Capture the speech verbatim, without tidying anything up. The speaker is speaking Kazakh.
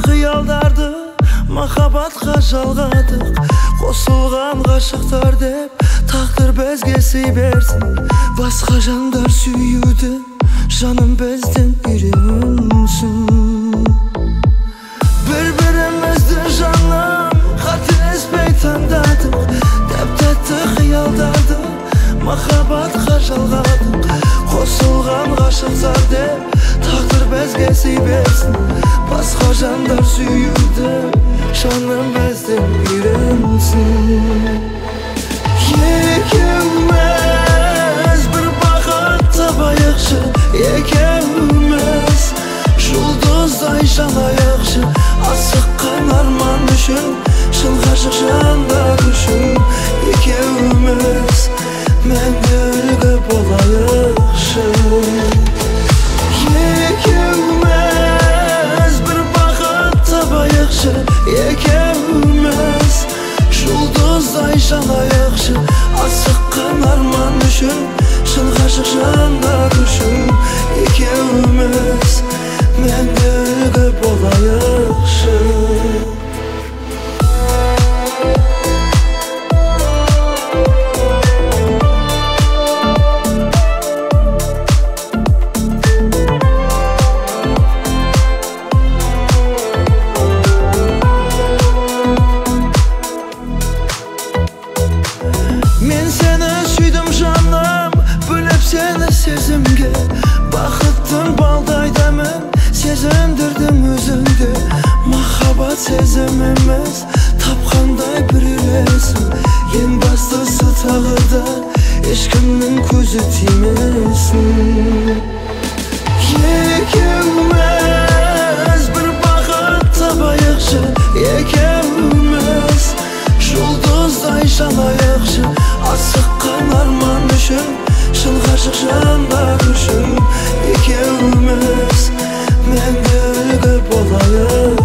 қиялдарды махаббатқа жалғадық. Қосылған ғашықтар деп тағдыр бізге сый берсін. Басқа жандар сүйуді жаным бізден үйренсін. Бір-бірімізді жаным қателеспей таңдадық. Тәп-тәтті қиялдарды махаббатқа жалғадық. Қосылған ғашықтар деп тағдыр бізге сый берсін. Басқа жандар сүйуді жаным бізден үйренсін. Екеуміз бір бақыт табайықшы, екеуміз жұлдыздай жанайықшы. Асыққан арман үшін, шын ғашық жандар үшін. Екеуміз мәңгілігі болайықшы. Екеуміз бір бақыт табайықшы, екеуміз жұлдыздай жанайықшы. Асыққан арман үшін, шын ғашық жандар үшін. Екеуміз мәңгілігі болайықшы. Мен сені сүйдім жаным, бөліп сені сезімге. Бақыттың балдай дәмін сезіндірдің өзіңде. Махаббат сезіміміз тапқандай бір үйлесін. Ең бастысы тағы да ешкімнің көзі тимесін. Екеуміз бір бақыт табайықшы, екеуміз жұлдыздай жанайықшы. Асыққан арман үшін, шын ғашық жандар үшін. Екеуміз мәңгілігі болайық.